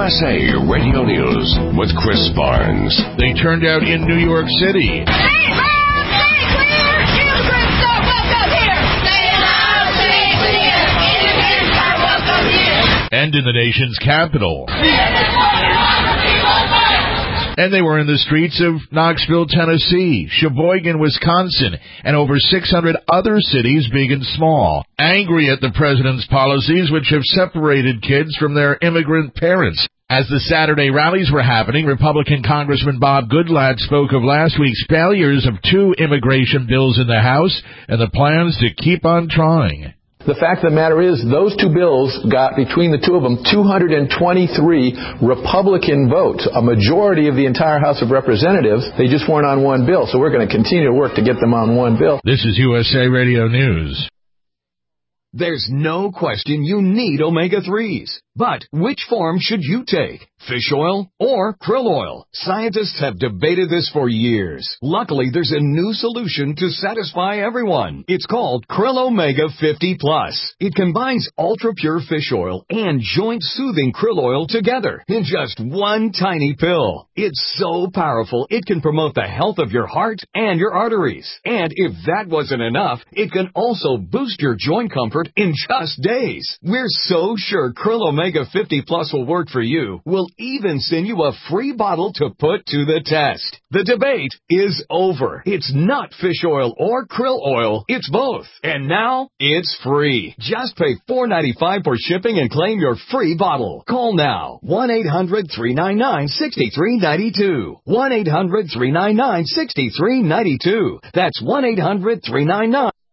USA Radio News with Chris Barnes. They turned out in New York City. Stay home, stay clear, immigrants are welcome here. Stay loud, stay clear, immigrants are welcome here. And in the nation's capital. And they were in the streets of Knoxville, Tennessee, Sheboygan, Wisconsin, and over 600 other cities, big and small, angry at the president's policies which have separated kids from their immigrant parents. As the Saturday rallies were happening, Republican Congressman Bob Goodlatte spoke of last week's failures of 2 immigration bills in the House and the plans to keep on trying. The fact of the matter is, those 2 bills got, between the 2 of them, 223 Republican votes, a majority of the entire House of Representatives. They just weren't on one bill, so we're going to continue to work to get them on one bill. This is USA Radio News. There's no question you need omega-3s. But which form should you take? Fish oil or krill oil? Scientists have debated this for years. Luckily, there's a new solution to satisfy everyone. It's called Krill Omega 50 Plus. It combines ultra-pure fish oil and joint-soothing krill oil together in just one tiny pill. It's so powerful, it can promote the health of your heart and your arteries. And if that wasn't enough, it can also boost your joint comfort in just days. We're so sure Krill Omega 50 Plus will work for you. We'll even send you a free bottle to put to the test. The debate is over. It's not fish oil or krill oil. It's both. And now it's free. Just pay $4.95 for shipping and claim your free bottle. Call now. 1-800-399-6392. 1-800-399-6392. That's 1-800-399